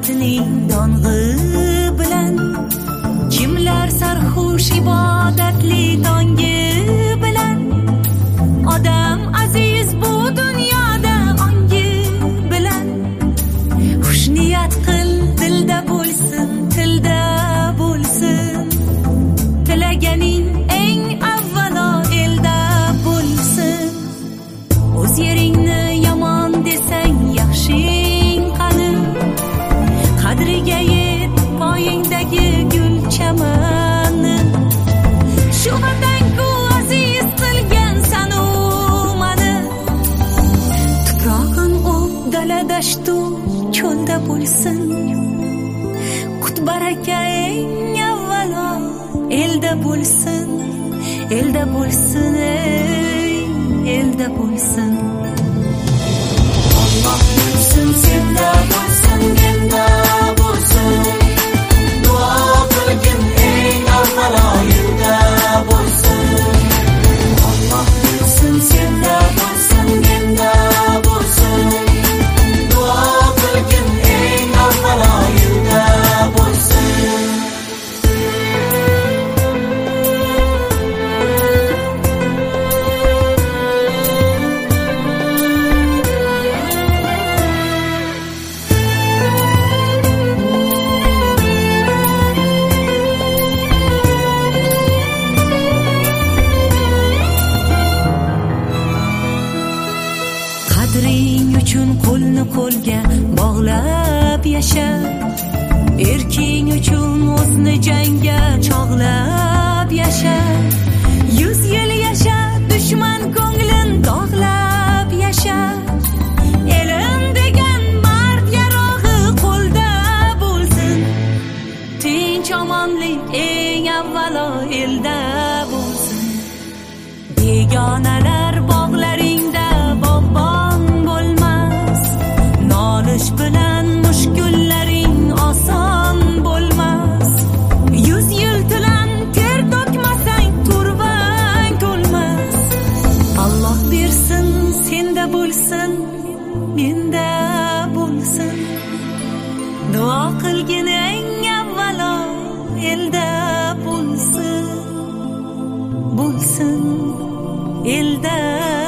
muhabbatining dong'i bilan, kimlar sarxush ibodatli tongi bilan, odam aziz bu dunyoda ongi bilan. Xushniyat qil, dilda bo'lsin, tilda bo'lsin, tilaganing eng avvalo elda bo'lsin. O'z yeringni yomon desang yaxshing qani, qadriga yet poyingdagi gul chamani. Shu vatanku aziz qilgan sanu mani, tuprog'im u dala-dashtu cho'lda bo'lsin. Qut baraka eng avvalo elda bo'lsin, elda bo'lsin, elda bo'lsin. Alloh bo'lsin, senda bo'lsin, menda bo'lsin. Duo qilgin eng avvalo elda bo'lsin. Alloh bo'lsin, senda bo'lsin, menda bo'lsin. Duo qilgin eng avvalo elda bo'lsin. Qadring uchun qo'lni qo'lga bog'lab yasha, erking uchun o'zni jangga chog'lab yasha. 100 yil yasha, dushman ko'nglin dog'lab yasha. Elim degan mard yarog'i qo'lda bo'lsin, tinch omonlik eng avvalo elda bo'lsin. Begonalar bog'laringda bog'bon bo'lmas, nolish bilan mushkullaring oson bo'lmas. 100 yil tilan ter to'kmasang turvang to'lmas. Alloh bersin, senda bo'lsin, menda bo'lsin. Duo qilgin eng avvalo elda bo'lsin, bo'lsin elda